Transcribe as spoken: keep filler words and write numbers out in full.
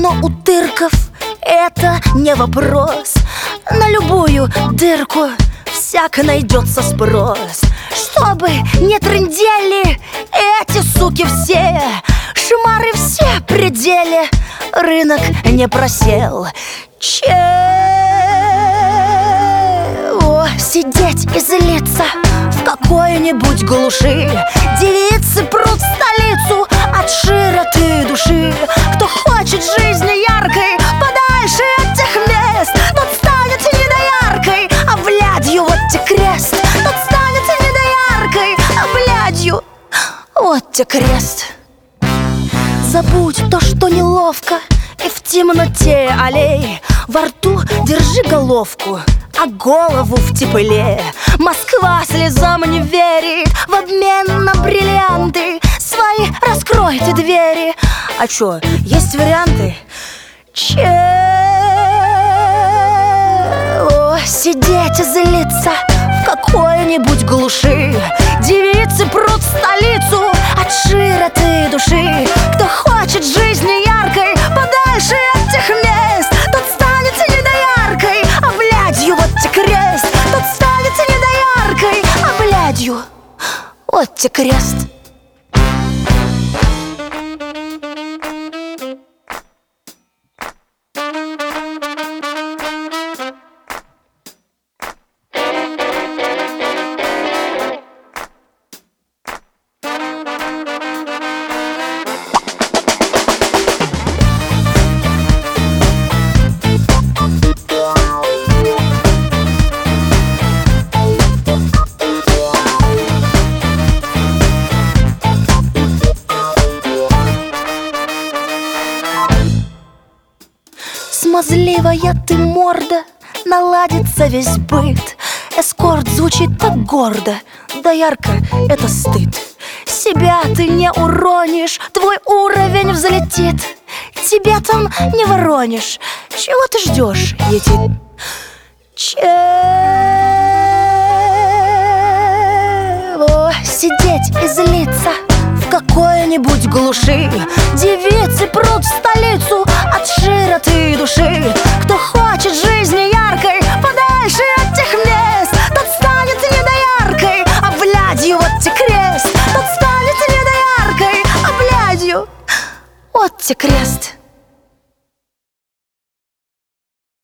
Но у тырков это не вопрос. На любую дырку всяко найдется спрос. Чтобы не трындели эти суки все, шмары все при деле, рынок не просел. Чего сидеть и злиться в какой-нибудь глуши? Девицы прут в столицу от широты души. Кто хочет жизни яркой подальше от тех мест, тот станет недояркой, а влядью вот те крест. Тот станет недояркой, а влядью вот те крест. Забудь то, что неловко, и в темноте аллей во рту держи головку, а голову в тепле. Москва слезам не верит, в обмен на бриллианты свои раскройте двери. А чё, есть варианты? Чего сидеть и злиться в какой-нибудь глуши? Девицы прут в столицу от широты души. Кто хочет жизни яркой подальше от тех мест, тот станет недояркой, а влядью вот те крест. Тот станет недояркой, а влядью вот те крест. Смазливая ты морда, наладится весь быт. Эскорт звучит так гордо, доярка — это стыд. Себя ты не уронишь, твой уровень взлетит. Тебя там не воронишь, чего ты ждешь, етит? Чего сидеть и злиться в какой-нибудь глуши? Девицы прут в столицу от широты души. Кто хочет жизни яркой подальше от тех мест, тот станет недояркой, а влядью вот те крест. Тот станет недояркой, а влядью вот те крест.